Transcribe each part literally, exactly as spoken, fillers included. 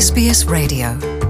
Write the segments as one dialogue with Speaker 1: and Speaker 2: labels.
Speaker 1: S B S Radio.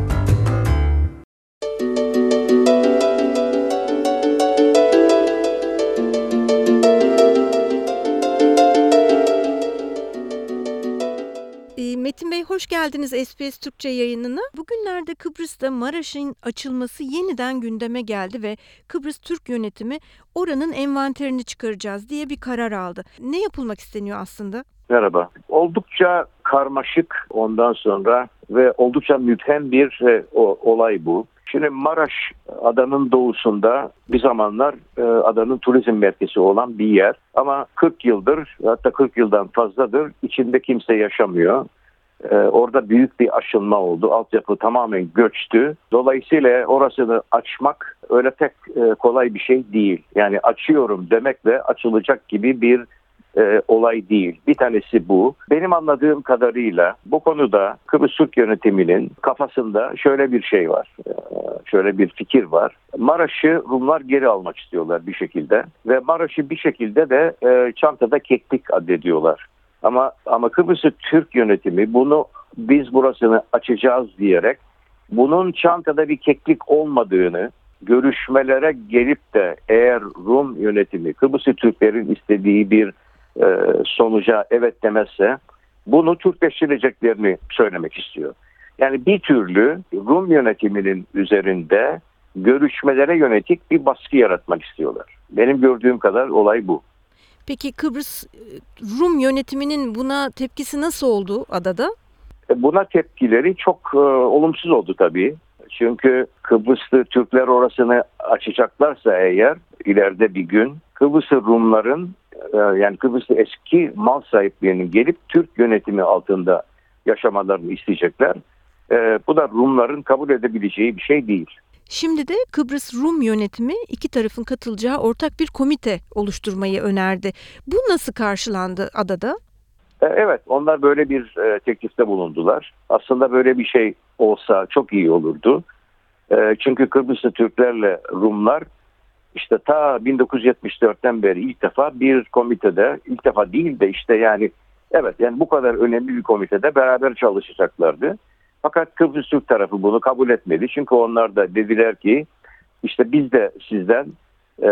Speaker 2: Metin Bey, hoş geldiniz S B S Türkçe yayınına. Bugünlerde Kıbrıs'ta Maraş'ın açılması yeniden gündeme geldi ve Kıbrıs Türk yönetimi oranın envanterini çıkaracağız diye bir karar aldı. Ne yapılmak isteniyor aslında?
Speaker 3: Merhaba. Oldukça karmaşık ondan sonra ve oldukça müphem bir e, o, olay bu. Şimdi Maraş adanın doğusunda bir zamanlar e, adanın turizm merkezi olan bir yer. Ama kırk yıldır, hatta kırk yıldan fazladır içinde kimse yaşamıyor. E, orada büyük bir aşınma oldu. Altyapı tamamen göçtü. Dolayısıyla orasını açmak öyle pek e, kolay bir şey değil. Yani açıyorum demekle açılacak gibi bir E, olay değil. Bir tanesi bu. Benim anladığım kadarıyla bu konuda Kıbrıs Türk yönetiminin kafasında şöyle bir şey var. E, şöyle bir fikir var. Maraş'ı Rumlar geri almak istiyorlar bir şekilde ve Maraş'ı bir şekilde de e, çantada keklik addediyorlar. Ama ama Kıbrıs Türk yönetimi bunu biz burasını açacağız diyerek bunun çantada bir keklik olmadığını, görüşmelere gelip de eğer Rum yönetimi Kıbrıs Türklerin istediği bir e, sonuca evet demezse bunu Türkleştireceklerini söylemek istiyor. Yani bir türlü Rum yönetiminin üzerinde görüşmelere yönelik bir baskı yaratmak istiyorlar. Benim gördüğüm kadar olay bu.
Speaker 2: Peki Kıbrıs Rum yönetiminin buna tepkisi nasıl oldu adada?
Speaker 3: Buna tepkileri çok e, olumsuz oldu tabii. Çünkü Kıbrıslı Türkler orasını açacaklarsa eğer ileride bir gün Kıbrıslı Rumların e, yani Kıbrıslı eski mal sahiplerinin gelip Türk yönetimi altında yaşamalarını isteyecekler. E, bu da Rumların kabul edebileceği bir şey değil.
Speaker 2: Şimdi de Kıbrıs Rum yönetimi iki tarafın katılacağı ortak bir komite oluşturmayı önerdi. Bu nasıl karşılandı adada?
Speaker 3: Evet, onlar böyle bir e, teklifte bulundular. Aslında böyle bir şey olsa çok iyi olurdu. E, çünkü Kıbrıslı Türklerle Rumlar işte ta bin dokuz yüz yetmiş dörtten beri ilk defa bir komitede, ilk defa değil de işte yani evet yani bu kadar önemli bir komitede beraber çalışacaklardı. Fakat Kıbrıs Türk tarafı bunu kabul etmedi. Çünkü onlar da dediler ki işte biz de sizden e,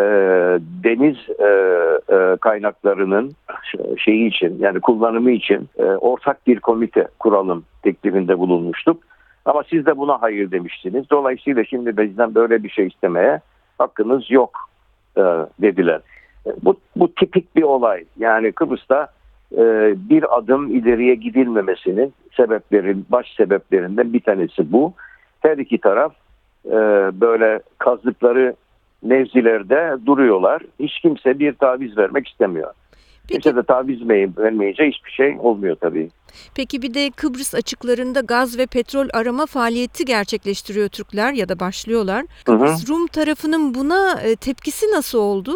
Speaker 3: deniz e, e, kaynaklarının şeyi için yani kullanımı için e, ortak bir komite kuralım teklifinde bulunmuştuk. Ama siz de buna hayır demiştiniz. Dolayısıyla şimdi bizden böyle bir şey istemeye hakkınız yok e, dediler. E, bu, bu tipik bir olay. Yani Kıbrıs'ta e, bir adım ileriye gidilmemesinin sebeplerin baş sebeplerinden bir tanesi bu. Her iki taraf e, böyle kazdıkları mevzilerde duruyorlar. Hiç kimse bir taviz vermek istemiyor.
Speaker 2: Peki,
Speaker 3: kimse de taviz vermeyince hiçbir şey olmuyor tabii.
Speaker 2: Peki bir de Kıbrıs açıklarında gaz ve petrol arama faaliyeti gerçekleştiriyor Türkler ya da başlıyorlar. Kıbrıs hı hı. Rum tarafının buna tepkisi nasıl oldu?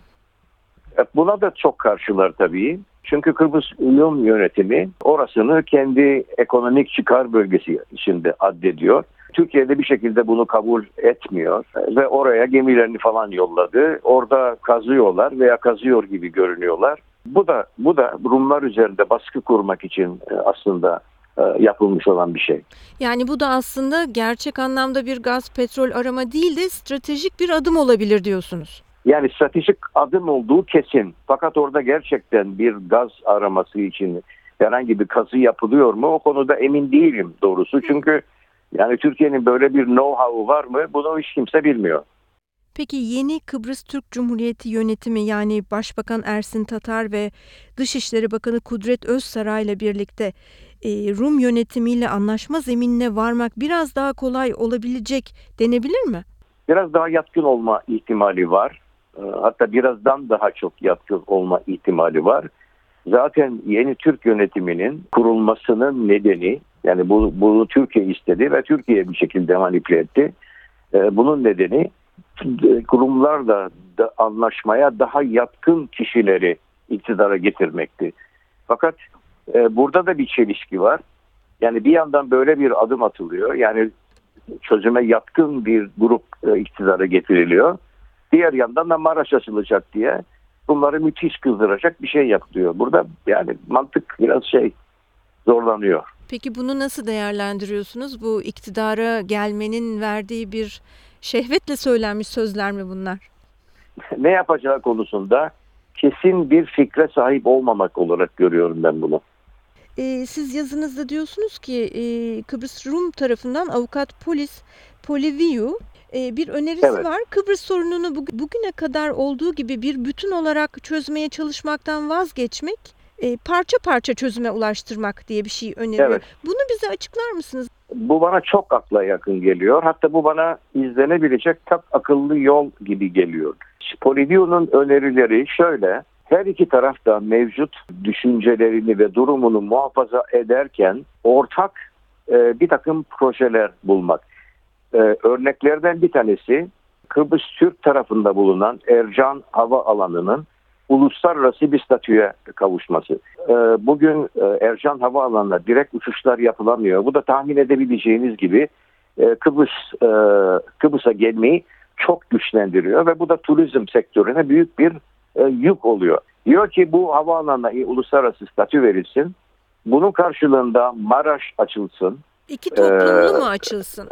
Speaker 3: Buna da çok karşılar tabii. Çünkü Kıbrıs Rum yönetimi orasını kendi ekonomik çıkar bölgesi içinde addediyor. Türkiye'de bir şekilde bunu kabul etmiyor ve oraya gemilerini falan yolladı. Orada kazıyorlar veya kazıyor gibi görünüyorlar. Bu da bu da Rumlar üzerinde baskı kurmak için aslında yapılmış olan bir şey.
Speaker 2: Yani bu da aslında gerçek anlamda bir gaz petrol arama değil de stratejik bir adım olabilir diyorsunuz.
Speaker 3: Yani stratejik adım olduğu kesin. Fakat orada gerçekten bir gaz araması için herhangi bir kazı yapılıyor mu? O konuda emin değilim doğrusu. Çünkü yani Türkiye'nin böyle bir know-how'u var mı? Bunu hiç kimse bilmiyor.
Speaker 2: Peki yeni Kıbrıs Türk Cumhuriyeti yönetimi yani Başbakan Ersin Tatar ve Dışişleri Bakanı Kudret Özsaray ile birlikte e, Rum yönetimiyle anlaşma zeminine varmak biraz daha kolay olabilecek denebilir mi?
Speaker 3: Biraz daha yatkın olma ihtimali var. Hatta birazdan daha çok yatkın olma ihtimali var. Zaten yeni Türk yönetiminin kurulmasının nedeni yani bu, bunu Türkiye istedi ve Türkiye bir şekilde manipüle etti. Bunun nedeni kurumlarla da anlaşmaya daha yatkın kişileri iktidara getirmekti. Fakat e, burada da bir çelişki var. Yani bir yandan böyle bir adım atılıyor. Yani çözüme yatkın bir grup e, iktidara getiriliyor. Diğer yandan da Maraş açılacak diye bunları müthiş kızdıracak bir şey yapılıyor. Burada yani mantık biraz şey zorlanıyor.
Speaker 2: Peki bunu nasıl değerlendiriyorsunuz? Bu iktidara gelmenin verdiği bir şehvetle söylenmiş sözler mi bunlar?
Speaker 3: Ne yapacağı konusunda kesin bir fikre sahip olmamak olarak görüyorum ben bunu.
Speaker 2: Ee, siz yazınızda diyorsunuz ki e, Kıbrıs Rum tarafından avukat polis Poliviu e, bir önerisi
Speaker 3: Evet.
Speaker 2: var. Kıbrıs sorununu bug- bugüne kadar olduğu gibi bir bütün olarak çözmeye çalışmaktan vazgeçmek, e, parça parça çözüme ulaştırmak diye bir şey öneriyor.
Speaker 3: Evet.
Speaker 2: Bunu bize açıklar mısınız?
Speaker 3: Bu bana çok akla yakın geliyor. Hatta bu bana izlenebilecek çok akıllı yol gibi geliyor. Poliviu'nun önerileri şöyle: her iki taraf da mevcut düşüncelerini ve durumunu muhafaza ederken ortak e, bir takım projeler bulmak. E, örneklerden bir tanesi Kıbrıs Türk tarafında bulunan Ercan Hava Alanı'nın uluslararası bir statüye kavuşması. E, bugün e, Ercan Hava Alanı'na direkt uçuşlar yapılamıyor. Bu da tahmin edebileceğiniz gibi e, Kıbrıs e, Kıbrıs'a gelmeyi çok güçlendiriyor ve bu da turizm sektörüne büyük bir e, yük oluyor. Diyor ki bu havaalanına uluslararası statü verilsin. Bunun karşılığında Maraş açılsın.
Speaker 2: İki toplumlu
Speaker 3: Ee,
Speaker 2: mu açılsın?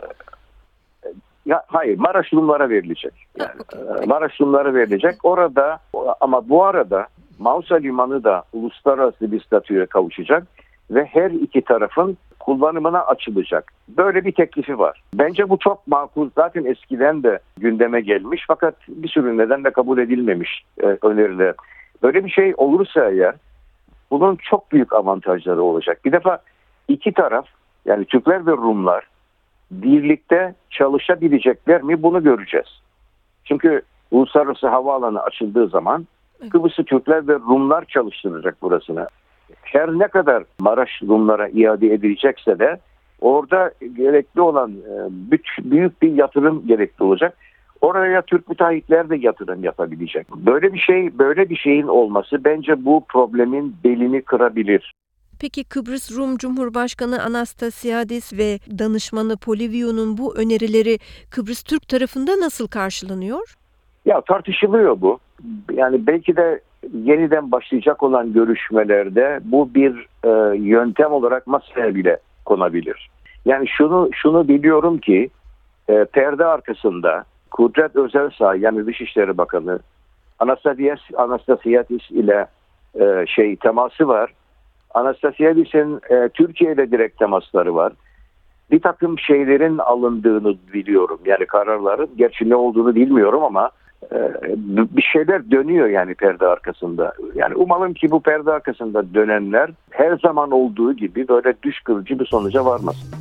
Speaker 3: Ya hayır, Maraş Rumlara verilecek. Yani,
Speaker 2: Ha, okay.
Speaker 3: e, Maraş Rumlara verilecek. Orada ama bu arada Mausa Limanı da uluslararası bir statüye kavuşacak ve her iki tarafın kullanımına açılacak. Böyle bir teklifi var. Bence bu çok makul. Zaten eskiden de gündeme gelmiş fakat bir sürü nedenle kabul edilmemiş e, öneriler. Böyle bir şey olursa eğer bunun çok büyük avantajları olacak. Bir defa iki taraf, yani Türkler ve Rumlar birlikte çalışabilecekler mi, bunu göreceğiz. Çünkü uluslararası havaalanı açıldığı zaman Kıbrıs'ı Türkler ve Rumlar çalıştıracak burasını. Her ne kadar Maraş Rumlara iade edilecekse de orada gerekli olan büyük bir yatırım gerekli olacak. Oraya Türk müteahhitler de yatırım yapabilecek. Böyle bir şey, böyle bir şeyin olması bence bu problemin belini kırabilir.
Speaker 2: Peki Kıbrıs Rum Cumhurbaşkanı Anastasiadis ve danışmanı Poliviu'nun bu önerileri Kıbrıs Türk tarafında nasıl karşılanıyor?
Speaker 3: Ya tartışılıyor bu. Yani belki de yeniden başlayacak olan görüşmelerde bu bir e, yöntem olarak masaya bile konabilir. Yani şunu şunu biliyorum ki e, perde arkasında Kudret Özelsay, yani Dışişleri Bakanı Anastasiadis, Anastasiadis ile e, şey teması var. Anastasiadis'in e, Türkiye ile direkt temasları var. Bir takım şeylerin alındığını biliyorum. Yani kararların, gerçi ne olduğunu bilmiyorum ama e, bir şeyler dönüyor yani perde arkasında. Yani umalım ki bu perde arkasında dönenler her zaman olduğu gibi böyle düş kırıcı bir sonuca varmasın.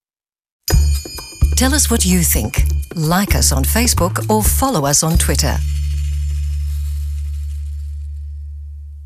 Speaker 1: Tell us what you think. Like us on Facebook or follow us on Twitter.